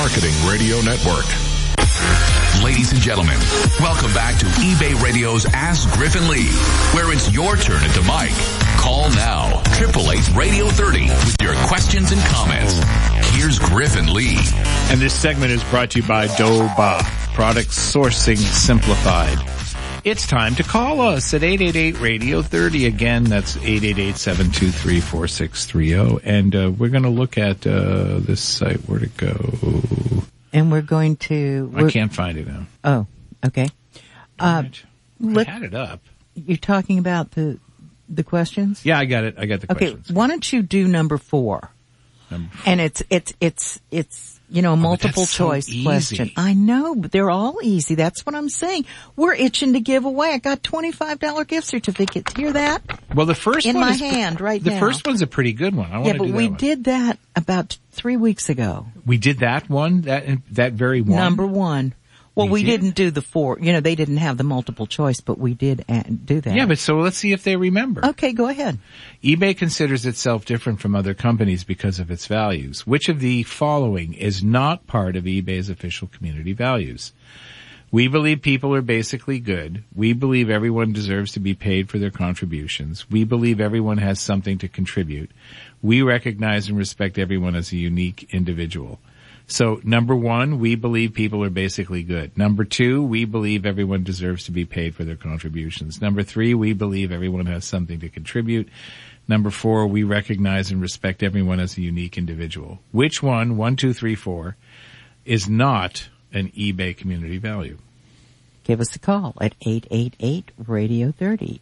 Marketing Radio Network. Ladies and gentlemen, welcome back to eBay Radio's Ask Griffin Lee, where it's your turn at the mic. Call now, 888-Radio-30 with your questions and comments. Here's Griffin Lee. And this segment is brought to you by Doba, Product Sourcing Simplified. It's time to call us at 888-Radio-30. Again, that's 888-723-4630. And we're going to look at this site. Where'd it go? And we're going to... I can't find it now. Oh, okay. I had it up. You're talking about the questions? Yeah, I got it. I got the questions. Okay, why don't you do number 4? And it's multiple choice question. I know, but they're all easy. That's what I'm saying. We're itching to give away. I got $25 gift certificates. Hear that? Well, the first in one my is hand right now. The first one's a pretty good one. Yeah, but we did that about 3 weeks ago. We did that one, that very one. Number 1. Well, we didn't do the 4. They didn't have the multiple choice, but we did do that. Yeah, but so let's see if they remember. Okay, go ahead. eBay considers itself different from other companies because of its values. Which of the following is not part of eBay's official community values? We believe people are basically good. We believe everyone deserves to be paid for their contributions. We believe everyone has something to contribute. We recognize and respect everyone as a unique individual. So, number 1, we believe people are basically good. Number 2, we believe everyone deserves to be paid for their contributions. Number 3, we believe everyone has something to contribute. Number 4, we recognize and respect everyone as a unique individual. Which one, 1, 2, 3, 4, is not an eBay community value? Give us a call at 888-Radio-30.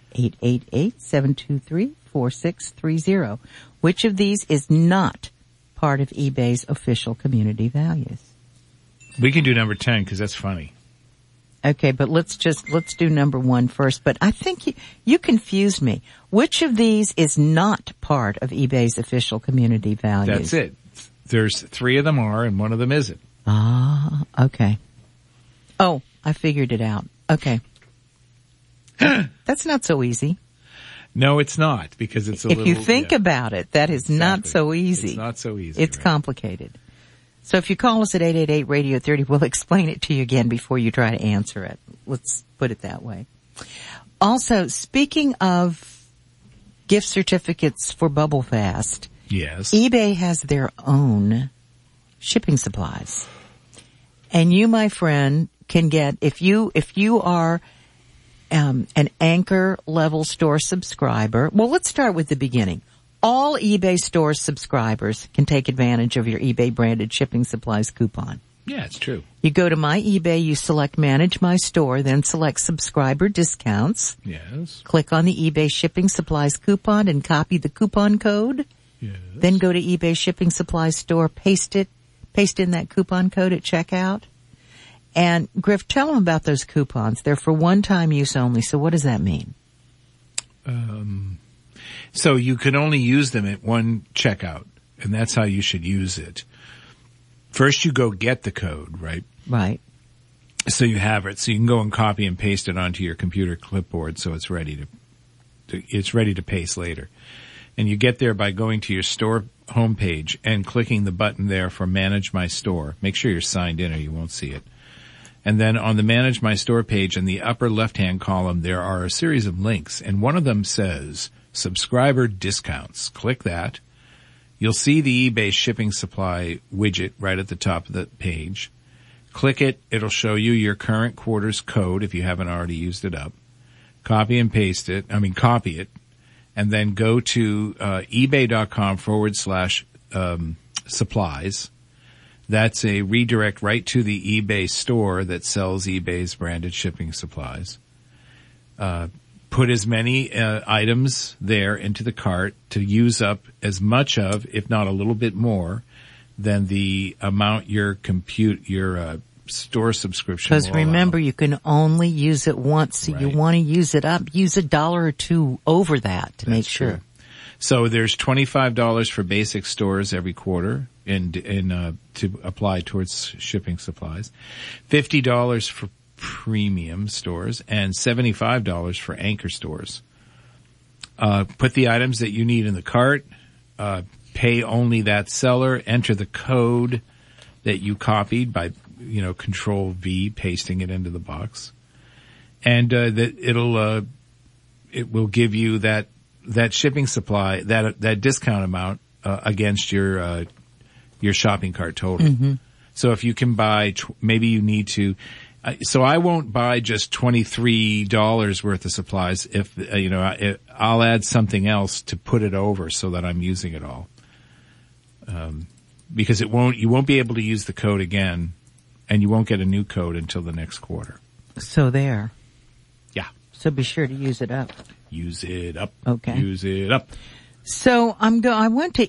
888-723-4630. Which of these is not part of eBay's official community values? We can do number 10 because that's funny. Okay, but let's do number 1 first. But I think you confused me. Which of these is not part of eBay's official community values? That's it. There's 3 of them are and 1 of them isn't. Ah, okay. Oh, I figured it out. Okay. That's not so easy. No, it's not, because it's if you think about it, that is not so easy. It's not so easy. It's complicated. So if you call us at 888-Radio-30, we'll explain it to you again before you try to answer it. Let's put it that way. Also, speaking of gift certificates for Bubble Fast, yes, eBay has their own shipping supplies. And you, my friend, can get, if you are an Anchor level store subscriber. Well, let's start with the beginning. All eBay store subscribers can take advantage of your eBay branded shipping supplies coupon. Yeah, it's true. You go to My eBay, you select Manage My Store, then select Subscriber Discounts. Yes. Click on the eBay shipping supplies coupon and copy the coupon code. Yes. Then go to eBay shipping supplies store, paste in that coupon code at checkout. And Griff, tell them about those coupons. They're for one-time use only. So what does that mean? So you can only use them at one checkout, and that's how you should use it. First, you go get the code, right? Right. So you have it. So you can go and copy and paste it onto your computer clipboard, so it's ready to paste later. And you get there by going to your store homepage and clicking the button there for Manage My Store. Make sure you're signed in, or you won't see it. And then on the Manage My Store page in the upper left-hand column, there are a series of links, and one of them says Subscriber Discounts. Click that. You'll see the eBay shipping supply widget right at the top of the page. Click it. It'll show you your current quarter's code if you haven't already used it up. Copy it, and then go to ebay.com/supplies. That's a redirect right to the eBay store that sells eBay's branded shipping supplies. Put as many items there into the cart to use up as much of, if not a little bit more, than the amount your store subscription will allow. Because remember, you can only use it once, so you want to use it up. Use $1 or $2 over that to make sure. True. So there's $25 for basic stores every quarter to apply towards shipping supplies, $50 for premium stores, and $75 for anchor stores. Put the items that you need in the cart, pay only that seller, enter the code that you copied by, Control V, pasting it into the box. And, that it will give you that shipping supply, that discount amount, against your shopping cart total. Mm-hmm. So if you can buy, maybe you need to, so I won't buy just $23 worth of supplies if, I'll add something else to put it over so that I'm using it all. Because you won't be able to use the code again, and you won't get a new code until the next quarter. So there. Yeah. So be sure to use it up. Use it up. Okay. Use it up. So I went to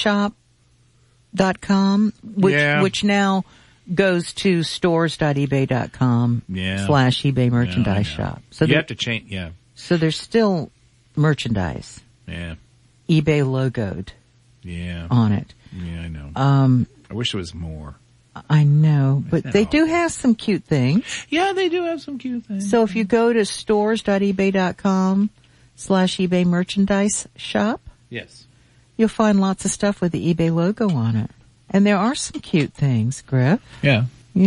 ebayshop.com, which now goes to stores.ebay.com / eBay merchandise shop. So you have to change, yeah. So there's still merchandise. Yeah. eBay logoed. Yeah. On it. Yeah, I know. I wish there was more. I know, but they do have some cute things. Yeah, they do have some cute things. So if you go to stores.ebay.com / eBay merchandise shop. Yes. You'll find lots of stuff with the eBay logo on it. And there are some cute things, Griff. Yeah.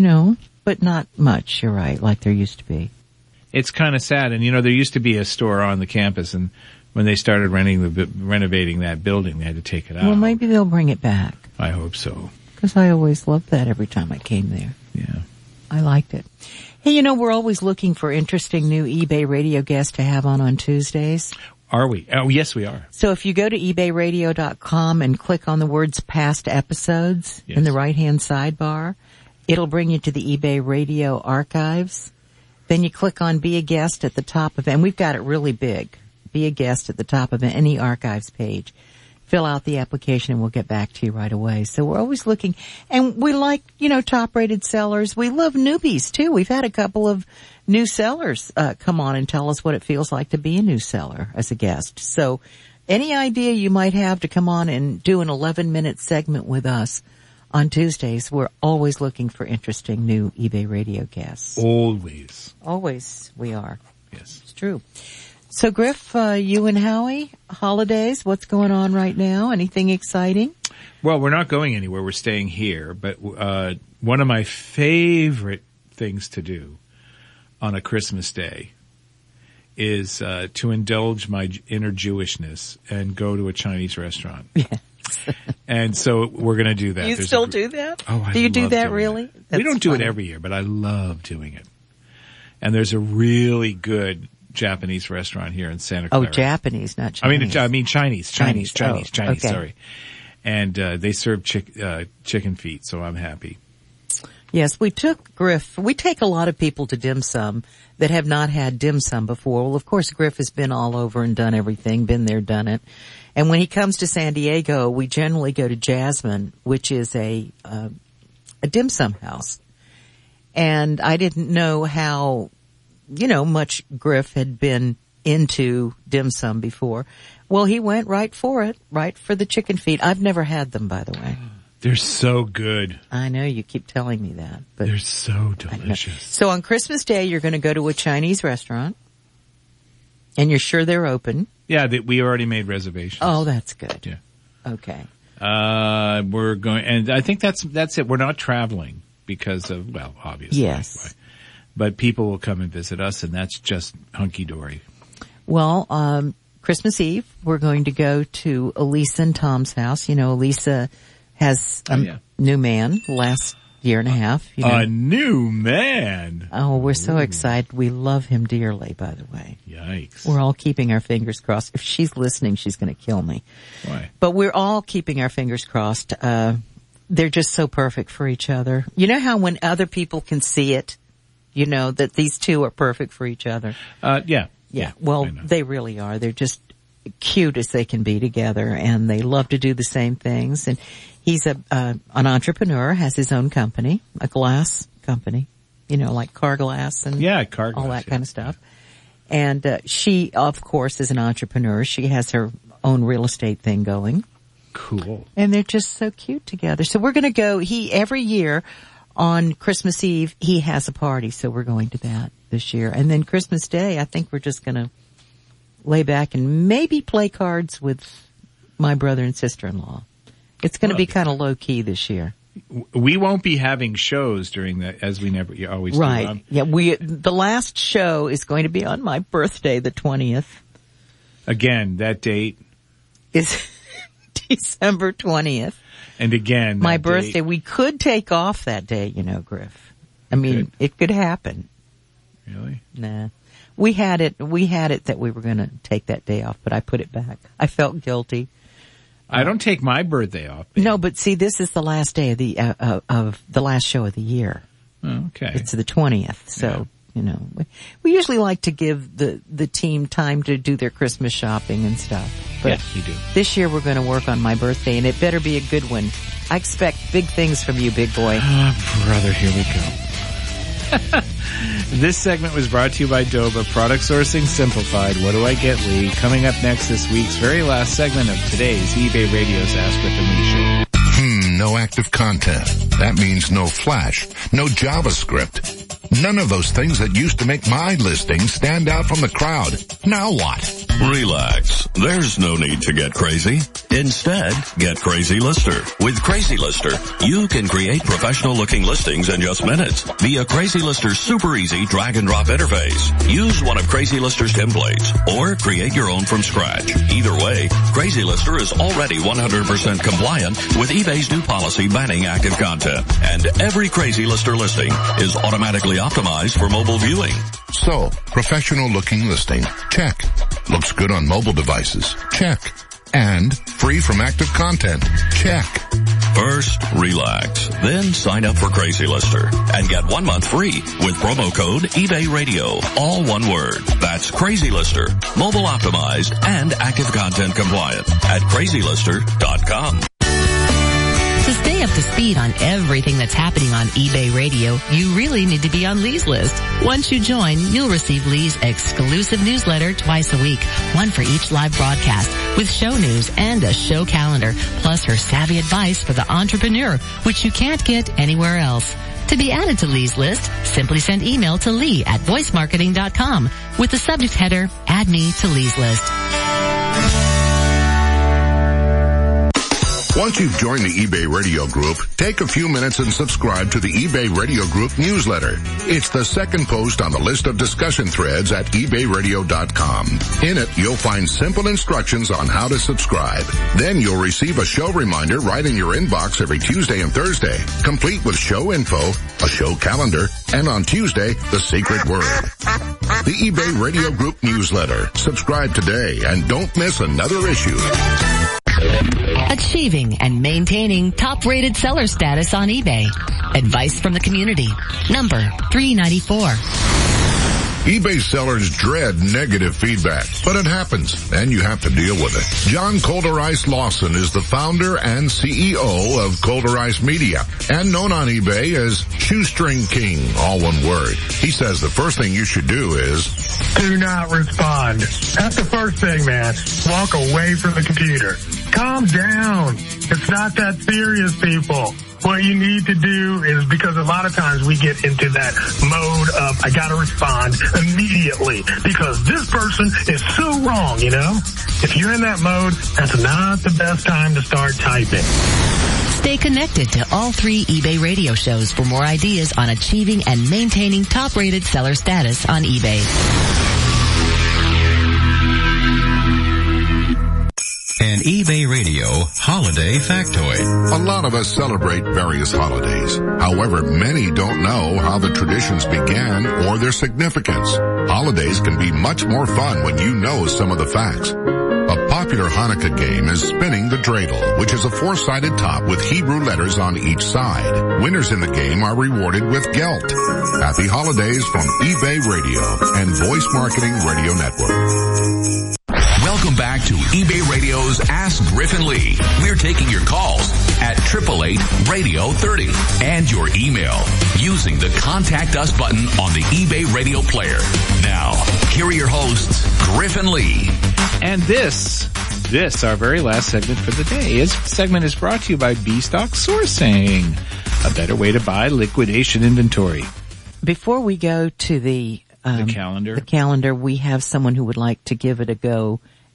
But not much, you're right, like there used to be. It's kind of sad. And, there used to be a store on the campus, and when they started renovating that building, they had to take it out. Well, maybe they'll bring it back. I hope so. Because I always loved that every time I came there. Yeah. I liked it. Hey, we're always looking for interesting new eBay radio guests to have on Tuesdays. Are we? Oh, yes, we are. So if you go to ebayradio.com and click on the words past episodes in the right-hand sidebar, it'll bring you to the eBay Radio archives. Then you click on Be a Guest at the top of it, and we've got it really big. Be a Guest at the top of any archives page. Fill out the application and we'll get back to you right away. So we're always looking, and we like, top-rated sellers. We love newbies too. We've had a couple of new sellers come on and tell us what it feels like to be a new seller as a guest. So any idea you might have to come on and do an 11-minute segment with us on Tuesdays, we're always looking for interesting new eBay radio guests. Always. Always we are. Yes. It's true. So Griff, you and Howie, holidays, what's going on right now? Anything exciting? Well, we're not going anywhere. We're staying here. But one of my favorite things to do on a Christmas day is to indulge my inner Jewishness and go to a Chinese restaurant. Yes. And so we're going to do that. You still do that? Oh, I do you do that doing really? It. We don't do it every year, but I love doing it. And there's a really good Japanese restaurant here in Santa Clara. Oh, Japanese, not Chinese. I mean Chinese, okay. sorry. And they serve chicken feet, so I'm happy. Yes, we take a lot of people to dim sum that have not had dim sum before. Well, of course, Griff has been all over and done everything, been there, done it. And when he comes to San Diego, we generally go to Jasmine, which is a dim sum house. And I didn't know how, much Griff had been into dim sum before. Well, he went right for it, right for the chicken feet. I've never had them, by the way. They're so good. I know, you keep telling me that. But they're so delicious. So on Christmas Day, you're going to go to a Chinese restaurant, and you're sure they're open. Yeah, we already made reservations. Oh, that's good. Yeah. Okay. We're going, and I think that's it. We're not traveling because of, well, obviously. Yes. But people will come and visit us, and that's just hunky-dory. Well, Christmas Eve, we're going to go to Elisa and Tom's house. Elisa has a new man last year and a half. A new man? Oh, we're so excited. We love him dearly, by the way. Yikes. We're all keeping our fingers crossed. If she's listening, she's going to kill me. Why? But we're all keeping our fingers crossed. They're just so perfect for each other. You know how when other people can see it, that these two are perfect for each other? Yeah. Yeah. Well, they really are. They're just cute as they can be together, and they love to do the same things. And he's an entrepreneur, has his own company, a glass company, like car glass and car glass, all that kind of stuff. And she, of course, is an entrepreneur. She has her own real estate thing going. Cool. And they're just so cute together. So we're going to go. Every year on Christmas Eve, he has a party. So we're going to that this year. And then Christmas Day, I think we're just going to lay back and maybe play cards with my brother and sister-in-law. It's going to be kind of low key this year. We won't be having shows during that, as we always do. Right. Yeah, the last show is going to be on my birthday, the 20th. Again, that date is December 20th. And again, my birthday. We could take off that day, Griff. I mean, it could happen. Really? Nah. We had it that we were going to take that day off, but I put it back. I felt guilty. I don't take my birthday off. Babe. No, but see, this is the last day of the last show of the year. Oh, okay. It's the 20th. So, we usually like to give the team time to do their Christmas shopping and stuff. But yes, you do. This year we're going to work on my birthday, and it better be a good one. I expect big things from you, big boy. Oh, brother, here we go. This segment was brought to you by Doba, Product Sourcing Simplified. What do I get, Lee? Coming up next, this week's very last segment of today's eBay Radio's Ask Griff and Lee show. No active content. That means no Flash, no JavaScript. None of those things that used to make my listing stand out from the crowd. Now what? Relax. There's no need to get crazy. Instead, get Crazy Lister. With Crazy Lister, you can create professional-looking listings in just minutes via Crazy Lister's super easy drag-and-drop interface. Use one of Crazy Lister's templates or create your own from scratch. Either way, Crazy Lister is already 100% compliant with eBay's new policy banning active content. And every Crazy Lister listing is automatically optimized for mobile viewing. So, professional-looking listing. Check. Looks good on mobile devices. Check. And free from active content. Check. First, relax. Then sign up for Crazy Lister and get 1 month free with promo code eBay Radio. All one word. That's Crazy Lister. Mobile optimized and active content compliant at crazylister.com. To stay up to speed on everything that's happening on eBay Radio, you really need to be on Lee's list. Once you join, you'll receive Lee's exclusive newsletter twice a week, one for each live broadcast, with show news and a show calendar, plus her savvy advice for the entrepreneur, which you can't get anywhere else. To be added to Lee's list, simply send email to lee@voicemarketing.com with the subject header, Add Me to Lee's List. Once you've joined the eBay Radio Group, take a few minutes and subscribe to the eBay Radio Group newsletter. It's the second post on the list of discussion threads at ebayradio.com. In it, you'll find simple instructions on how to subscribe. Then you'll receive a show reminder right in your inbox every Tuesday and Thursday, complete with show info, a show calendar, and on Tuesday, the secret word. The eBay Radio Group newsletter. Subscribe today and don't miss another issue. Achieving and maintaining top-rated seller status on eBay. Advice from the community. Number 394. eBay sellers dread negative feedback, but it happens, and you have to deal with it. John Coulter-Ice Lawson is the founder and CEO of Coulter-Ice Media, and known on eBay as Shoestring King, all one word. He says the first thing you should do is do not respond. That's the first thing, man. Walk away from the computer. Calm down. It's not that serious, people. What you need to do is, because a lot of times we get into that mode of, I gotta respond immediately because this person is so wrong, If you're in that mode, that's not the best time to start typing. Stay connected to all 3 eBay radio shows for more ideas on achieving and maintaining top-rated seller status on eBay. An eBay Radio Holiday Factoid. A lot of us celebrate various holidays. However, many don't know how the traditions began or their significance. Holidays can be much more fun when you know some of the facts. A popular Hanukkah game is spinning the dreidel, which is a 4-sided top with Hebrew letters on each side. Winners in the game are rewarded with gelt. Happy holidays from eBay Radio and Voice Marketing Radio Network. Welcome back to eBay Radio's Ask Griff and Lee. We're taking your calls at 888-Radio-30 and your email using the Contact Us button on the eBay Radio player. Now, here are your hosts, Griff and Lee. And this, our very last segment for the day. This segment is brought to you by B-Stock Sourcing, a better way to buy liquidation inventory. Before we go to the calendar, we have someone who would like to give it a go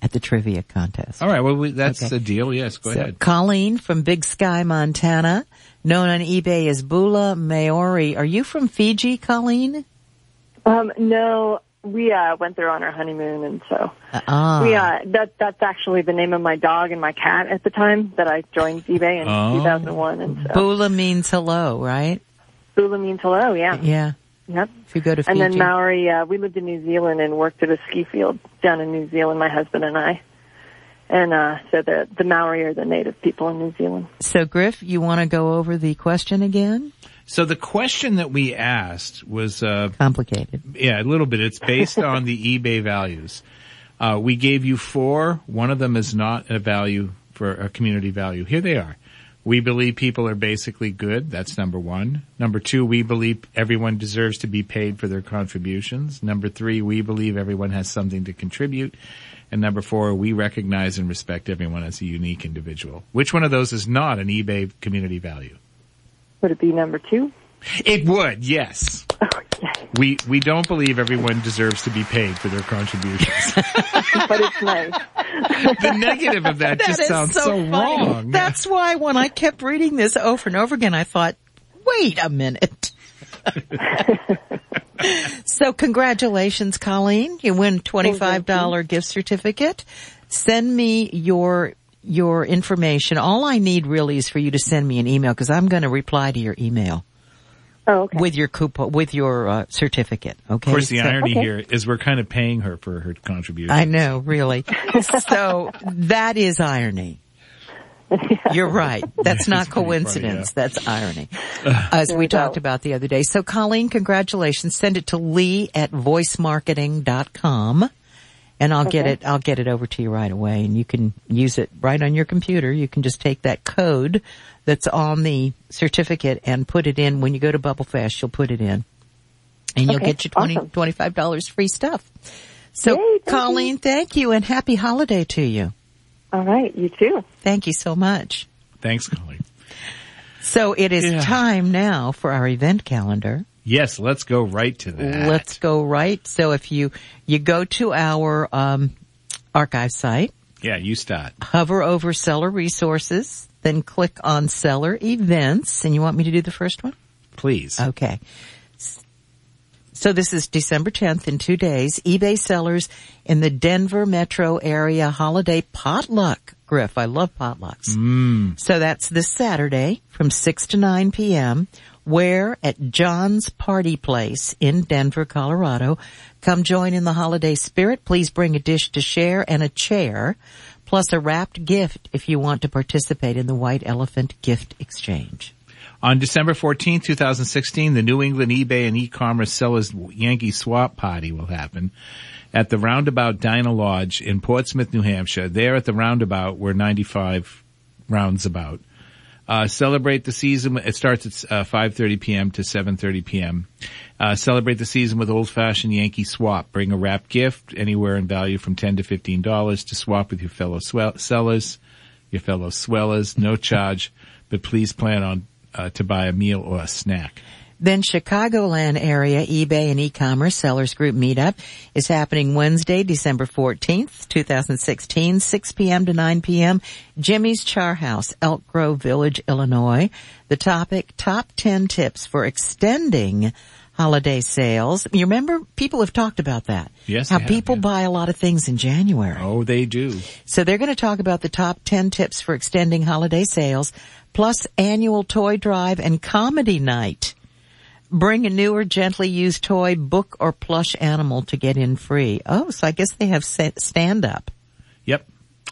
at the trivia contest. All right. Well, that's Okay. the deal. Yes. Go ahead. Colleen from Big Sky, Montana, known on eBay as Bula Maori. Are you from Fiji, Colleen? No, we went there on our honeymoon, and so that's actually the name of my dog and my cat at the time that I joined eBay in 2001. And so Bula means hello, right? Bula means hello. Yeah. Yeah. Yep. If you go to And Fiji. then Maori, we lived in New Zealand and worked at a ski field down in New Zealand, my husband and I. And so the Maori are the native people in New Zealand. So, Griff, you want to go over the question again? So the question that we asked was complicated. Yeah, a little bit. It's based on the eBay values. We gave you 4. One of them is not a value for a community value. Here they are. We believe people are basically good. That's number 1. Number 2, we believe everyone deserves to be paid for their contributions. Number 3, we believe everyone has something to contribute. And number 4, we recognize and respect everyone as a unique individual. Which one of those is not an eBay community value? Would it be number 2? It would, yes. Okay. We don't believe everyone deserves to be paid for their contributions. But it's nice. The negative of that just is sounds so funny. wrong. That's why when I kept reading this over and over again, I thought, wait a minute. So congratulations, Colleen. You win $25 gift certificate. Send me your information. All I need really is for you to send me an email because I'm going to reply to your email. Oh, okay. With your coupon, with your certificate. Okay. Of course, the irony okay. here is we're kind of paying her for her contribution. I know, really. So that is irony. You're right. That's not coincidence. Funny, yeah. That's irony. As we talked about the other day. So Colleen, congratulations. Send it to lee@voicemarketing.com and I'll get it over to you right away and you can use it right on your computer. You can just take that code that's on the certificate and put it in. When you go to Bubble Fest, you'll put it in and you'll get your $25 free stuff. So Yay, Colleen, thank you and happy holiday to you. All right. You too. Thank you so much. Thanks, Colleen. So it is time now for our event calendar. Yes, let's go right to that. Let's go right. So if you go to our archive site. Yeah, you start. Hover over Seller Resources, then click on Seller Events. And you want me to do the first one? Please. Okay. So this is December 10th in 2 days. eBay sellers in the Denver metro area holiday potluck. Griff, I love potlucks. So that's this Saturday from 6 to 9 p.m. Where at John's Party Place in Denver, Colorado. Come join in the holiday spirit. Please bring a dish to share and a chair, plus a wrapped gift if you want to participate in the White Elephant Gift Exchange. On December 14th, 2016, the New England eBay and e-commerce sellers Yankee Swap Party will happen at the Roundabout Diner Lodge in Portsmouth, New Hampshire. There at the Roundabout, we're 95 rounds about. Celebrate the season. It starts at 5:30 p.m. to 7:30 p.m. Celebrate the season with old-fashioned Yankee Swap. Bring a wrapped gift anywhere in value from $10 to $15 to swap with your fellow sellers, your fellow swellers. No charge, but please plan on to buy a meal or a snack. Then Chicagoland area eBay and e-commerce sellers group meetup is happening Wednesday, December 14th, 2016, 6 p.m. to 9 p.m. Jimmy's Char House, Elk Grove Village, Illinois. The topic, top 10 tips for extending holiday sales. You remember, people have talked about that. Yes, how they have, people yeah. buy a lot of things in January. Oh, they do. So they're going to talk about the top 10 tips for extending holiday sales, plus annual toy drive and comedy night. Bring a new or gently used toy, book, or plush animal to get in free. Oh, so I guess they have stand-up. Yep.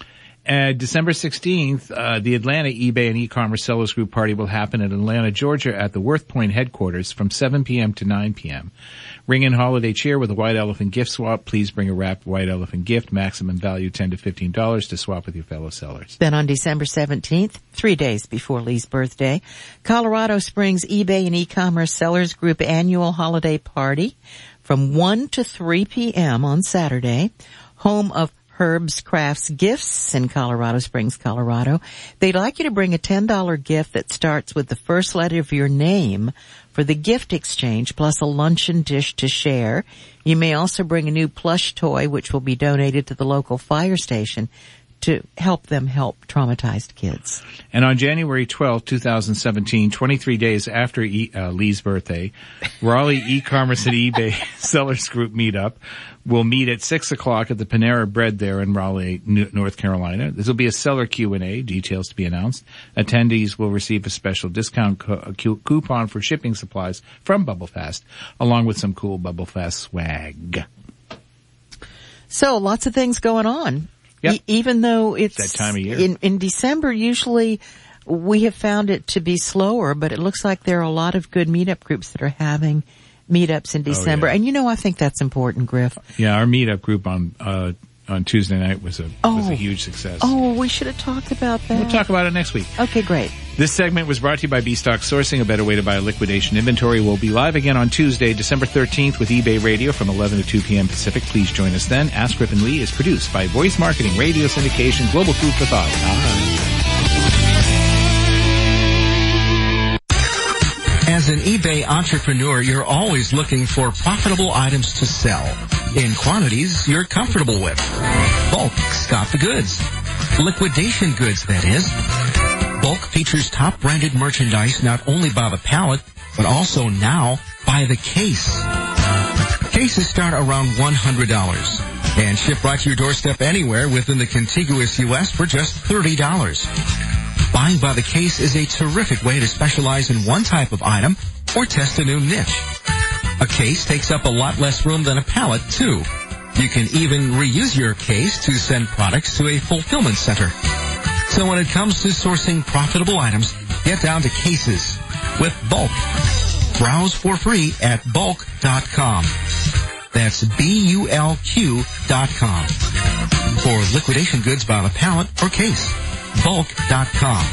December 16th, the Atlanta eBay and e-commerce sellers group party will happen in Atlanta, Georgia at the Worth Point headquarters from 7 p.m. to 9 p.m. Ring in holiday cheer with a White Elephant gift swap. Please bring a wrapped White Elephant gift, maximum value $10 to $15 to swap with your fellow sellers. Then on December 17th, 3 days before Lee's birthday, Colorado Springs eBay and e-commerce sellers group annual holiday party from 1 to 3 p.m. on Saturday, home of Herb's Crafts Gifts in Colorado Springs, Colorado. They'd like you to bring a $10 gift that starts with the first letter of your name for the gift exchange, plus a luncheon dish to share. You may also bring a new plush toy, which will be donated to the local fire station to help them help traumatized kids. And on January 12, 2017, 23 days after Lee's birthday, Raleigh e-commerce and eBay Sellers Group meetup will meet at 6 o'clock at the Panera Bread there in Raleigh, North Carolina. This will be a seller Q&A, details to be announced. Attendees will receive a special discount coupon for shipping supplies from BubbleFast, along with some cool BubbleFast swag. So, lots of things going on. Yep. Even though it's that time of year. In December, usually we have found it to be slower, but it looks like there are a lot of good meetup groups that are having meetups in December. Oh, yeah. And I think that's important, Griff. Yeah, our meetup group on Tuesday night was a huge success. Oh, we should have talked about that. We'll talk about it next week. Okay, great. This segment was brought to you by B-Stock Sourcing, a better way to buy liquidation inventory. We'll be live again on Tuesday, December 13th with eBay Radio from 11 to 2 p.m. Pacific. Please join us then. Ask Griffin Lee is produced by Voice Marketing, Radio Syndication, Global Food for Thought. As an eBay entrepreneur, you're always looking for profitable items to sell in quantities you're comfortable with. Bulk's got the goods. Liquidation goods, that is. Bulk features top branded merchandise not only by the pallet, but also now by the case. Cases start around $100 and ship right to your doorstep anywhere within the contiguous U.S. for just $30. Buying by the case is a terrific way to specialize in one type of item or test a new niche. A case takes up a lot less room than a pallet, too. You can even reuse your case to send products to a fulfillment center. So when it comes to sourcing profitable items, get down to cases with Bulk. Browse for free at bulk.com. That's BULQ.com. For liquidation goods by the pallet or case, bulk.com.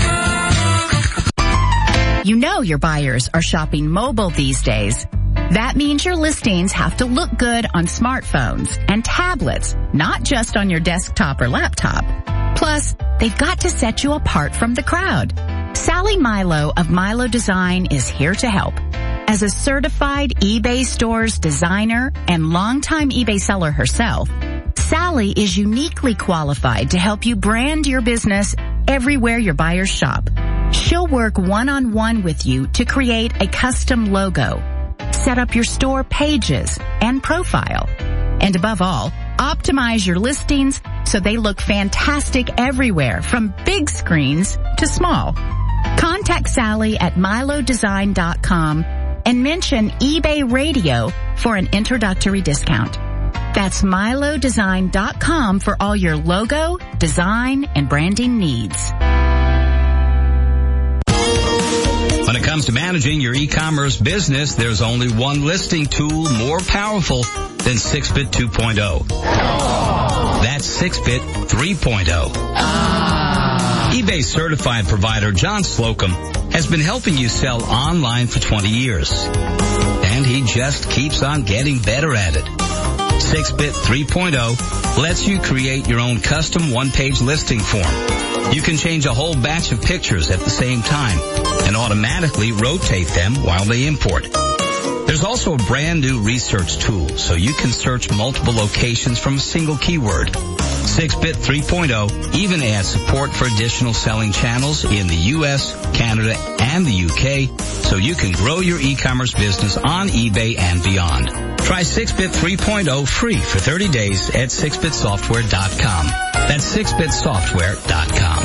You know your buyers are shopping mobile these days. That means your listings have to look good on smartphones and tablets, not just on your desktop or laptop. Plus, they've got to set you apart from the crowd. Sally Milo of Milo Design is here to help. As a certified eBay Stores designer and longtime eBay seller herself, Sally is uniquely qualified to help you brand your business everywhere your buyers shop. She'll work one-on-one with you to create a custom logo, set up your store pages and profile, and above all, optimize your listings so they look fantastic everywhere, from big screens to small. Contact Sally at milodesign.com and mention eBay Radio for an introductory discount. That's milodesign.com for all your logo, design, and branding needs. When it comes to managing your e-commerce business, there's only one listing tool more powerful than 6-Bit 2.0. That's 6-Bit 3.0. eBay certified provider John Slocum has been helping you sell online for 20 years. And he just keeps on getting better at it. 6-Bit 3.0 lets you create your own custom one-page listing form. You can change a whole batch of pictures at the same time and automatically rotate them while they import. There's also a brand new research tool, so you can search multiple locations from a single keyword. 6-Bit 3.0 even adds support for additional selling channels in the U.S., Canada, and the UK, so you can grow your e-commerce business on eBay and beyond. Try 6-Bit 3.0 free for 30 days at 6bitsoftware.com. That's 6bitsoftware.com.